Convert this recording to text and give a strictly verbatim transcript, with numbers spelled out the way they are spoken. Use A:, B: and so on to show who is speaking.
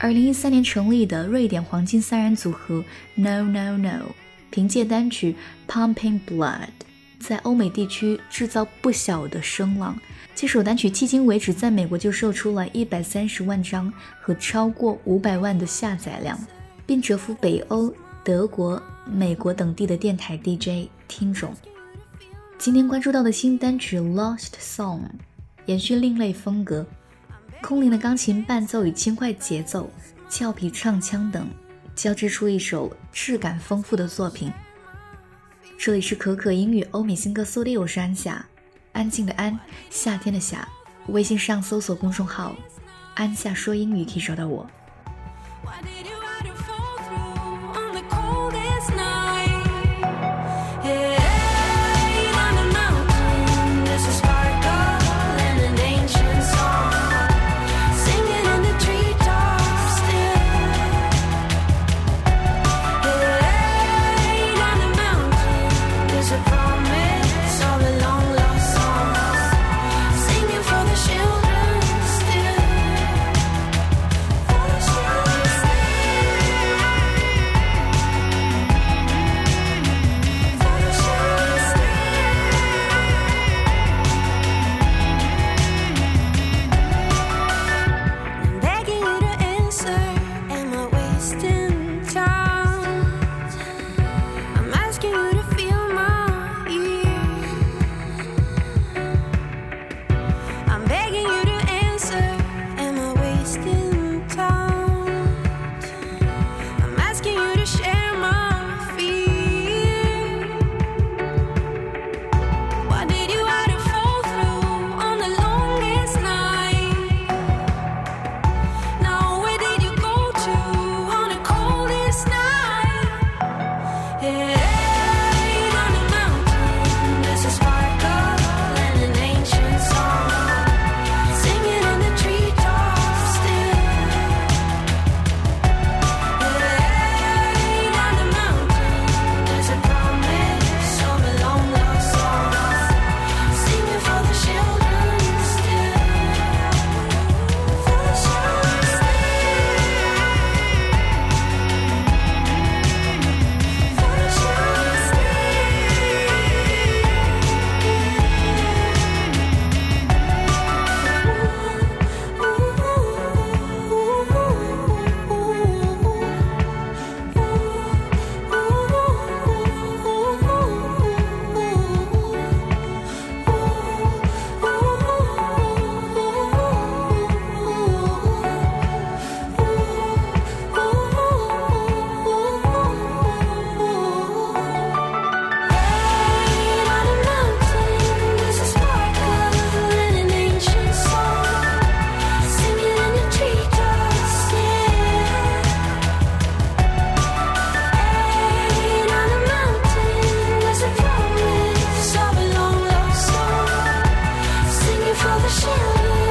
A: 二零一三年成立的瑞典黄金三人组合 No No No 凭借单曲 Pumping Blood 在欧美地区制造不小的声浪，这首单曲迄今为止在美国就售出了一百三十万张和超过五百万的下载量，并折服北欧、德国、美国等地的电台 D J 听众。今天关注到的新单曲 Lost Song 延续另类风格，空灵的钢琴伴奏与轻快节奏、俏皮唱腔等交织出一首质感丰富的作品。这里是可可英语欧美新歌搜猎，我是安夏，安静的安，夏天的夏。微信上搜索公众号安夏说英语可以找到我。
B: for the shilling.